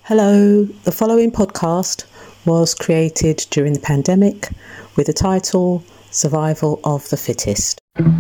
Hello, the following podcast was created during the pandemic with the title Survival of the Fittest.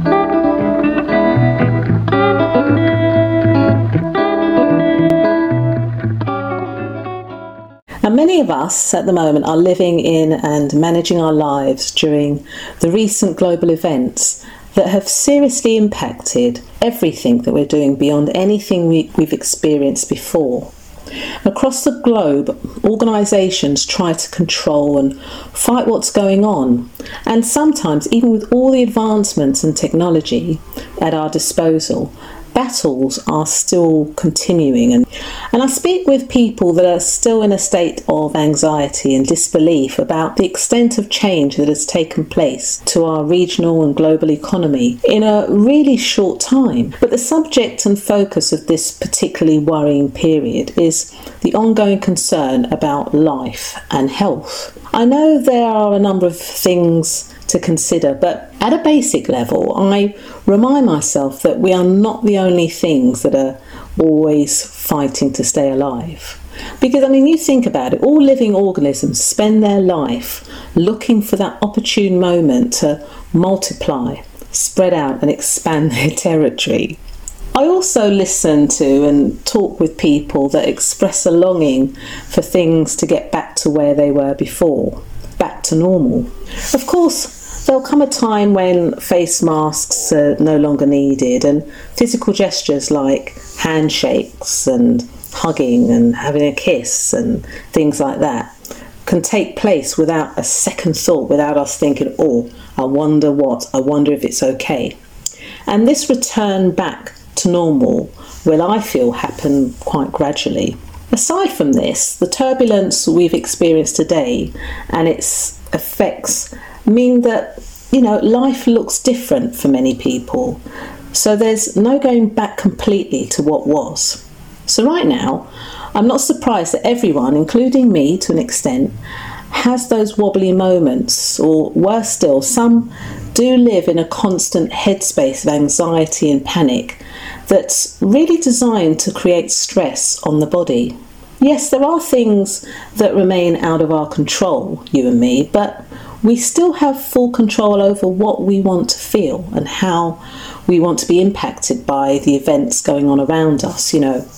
And many of us at the moment are living in and managing our lives during the recent global events that have seriously impacted everything that we're doing beyond anything we've experienced before. Across the globe, organisations try to control and fight what's going on, and sometimes, even with all the advancements and technology at our disposal, battles are still continuing. And I speak with people that are still in a state of anxiety and disbelief about the extent of change that has taken place to our regional and global economy in a really short time. But the subject and focus of this particularly worrying period is the ongoing concern about life and health. I know there are a number of things to consider, but at a basic level, I remind myself that we are not the only things that are always fighting to stay alive. Because, you think about it, all living organisms spend their life looking for that opportune moment to multiply, spread out and expand their territory. I also listen to and talk with people that express a longing for things to get back to where they were before, back to normal. Of course, there'll come a time when face masks are no longer needed and physical gestures like handshakes and hugging and having a kiss and things like that can take place without a second thought, without us thinking, I wonder if it's okay. And this return back to normal will, I feel, happen quite gradually. Aside from this, the turbulence we've experienced today and its effects mean that, life looks different for many people. So there's no going back completely to what was. So right now, I'm not surprised that everyone, including me to an extent, has those wobbly moments, or worse still, some do live in a constant headspace of anxiety and panic that's really designed to create stress on the body. Yes, there are things that remain out of our control, you and me, but we still have full control over what we want to feel and how we want to be impacted by the events going on around us,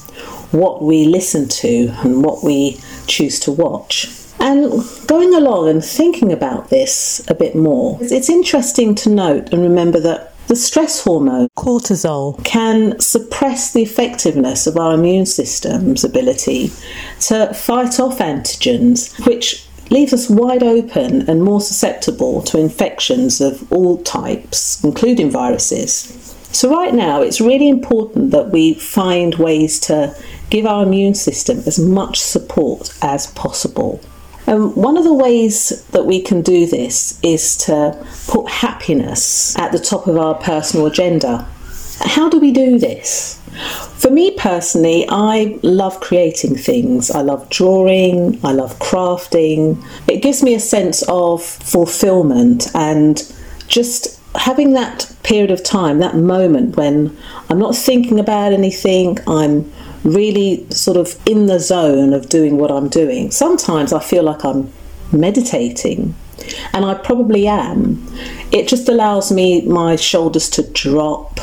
what we listen to and what we choose to watch. And going along and thinking about this a bit more, it's interesting to note and remember that the stress hormone, cortisol, can suppress the effectiveness of our immune system's ability to fight off antigens, which leaves us wide open and more susceptible to infections of all types, including viruses. So right now, it's really important that we find ways to give our immune system as much support as possible. And one of the ways that we can do this is to put happiness at the top of our personal agenda. How do we do this? For me personally, I love creating things. I love drawing, I love crafting. It gives me a sense of fulfillment and just having that period of time, that moment when I'm not thinking about anything, I'm really sort of in the zone of doing what I'm doing. Sometimes I feel like I'm meditating, and I probably am. It just allows my shoulders to drop,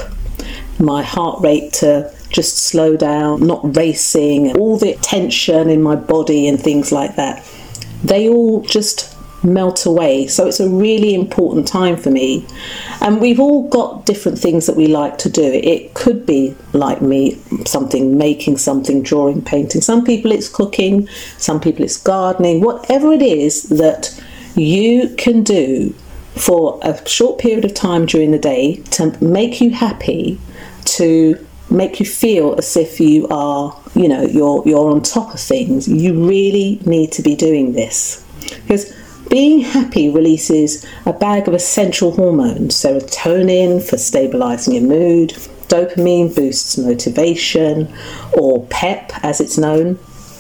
my heart rate to just slow down, not racing, all the tension in my body and things like that. They all just melt away. So it's a really important time for me. And we've all got different things that we like to do. It could be like me, making something, drawing, painting. Some people it's cooking, some people it's gardening, whatever it is that you can do for a short period of time during the day to make you happy, to make you feel as if you are, you're on top of things. You really need to be doing this, because being happy releases a bag of essential hormones: serotonin for stabilising your mood, dopamine boosts motivation, or PEP as it's known,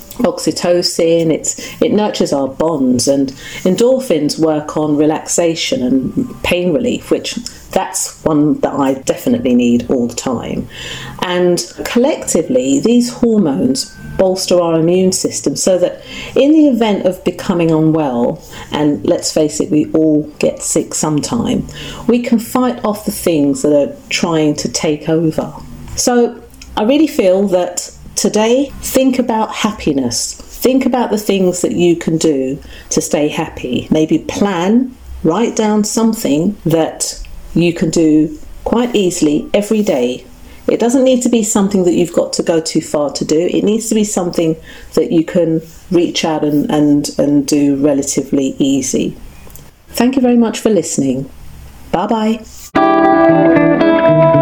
oxytocin, it nurtures our bonds, and endorphins work on relaxation and pain relief, which that's one that I definitely need all the time. And collectively, these hormones bolster our immune system so that in the event of becoming unwell, and let's face it, we all get sick sometime, we can fight off the things that are trying to take over. So I really feel that today, think about happiness. Think about the things that you can do to stay happy. Maybe plan, write down something that you can do quite easily every day. It doesn't need to be something that you've got to go too far to do. It needs to be something that you can reach out and do relatively easy. Thank you very much for listening. Bye-bye.